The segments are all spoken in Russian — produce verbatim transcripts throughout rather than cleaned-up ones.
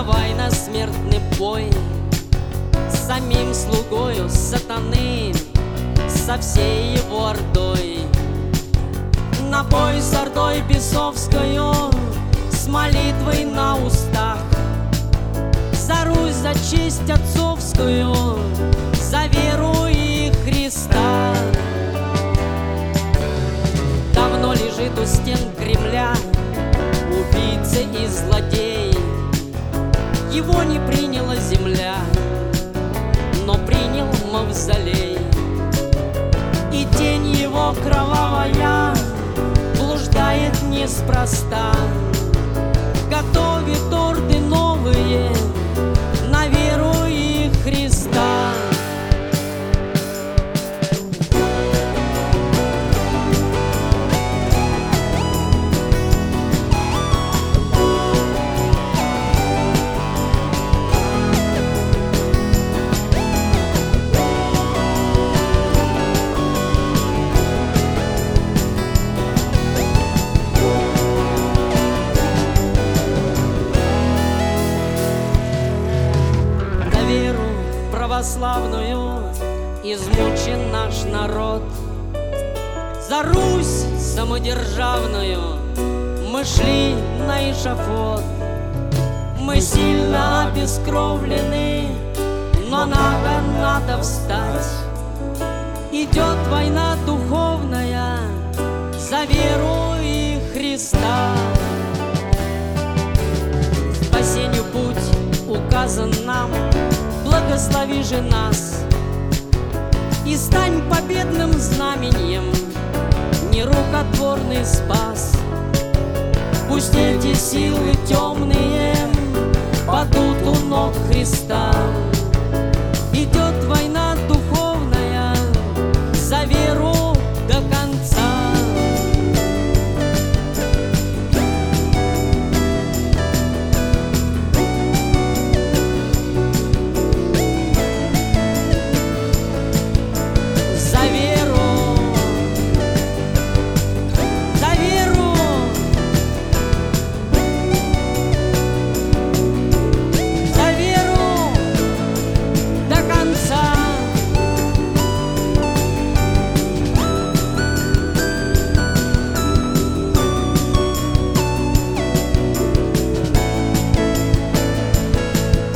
давай на смертный бой с самим слугою сатаны, со всей его ордой. На бой с ордой бесовскою, с молитвой на устах, за Русь, за честь отцовскую, за веру и Христа. Давно лежит у стен Кремля убийца и злодей. Его не приняла земля, но принял мавзолей. И тень его кровавая блуждает неспроста, готовит орды новые на веру и Христа. Православную измучен наш народ. За Русь самодержавную мы шли на эшафот. Мы сильно обескровлены, но надо, надо встать. Идет война духовная за веру и Христа. Спасению путь указан нам, благослови же нас и стань победным знаменем, нерукотворный спас. Пусть эти силы темные падут у ног Христа. Идет война духовная за веру до конца.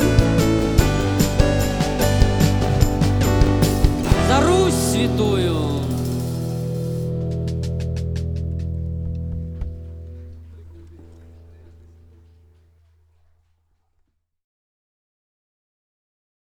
Святую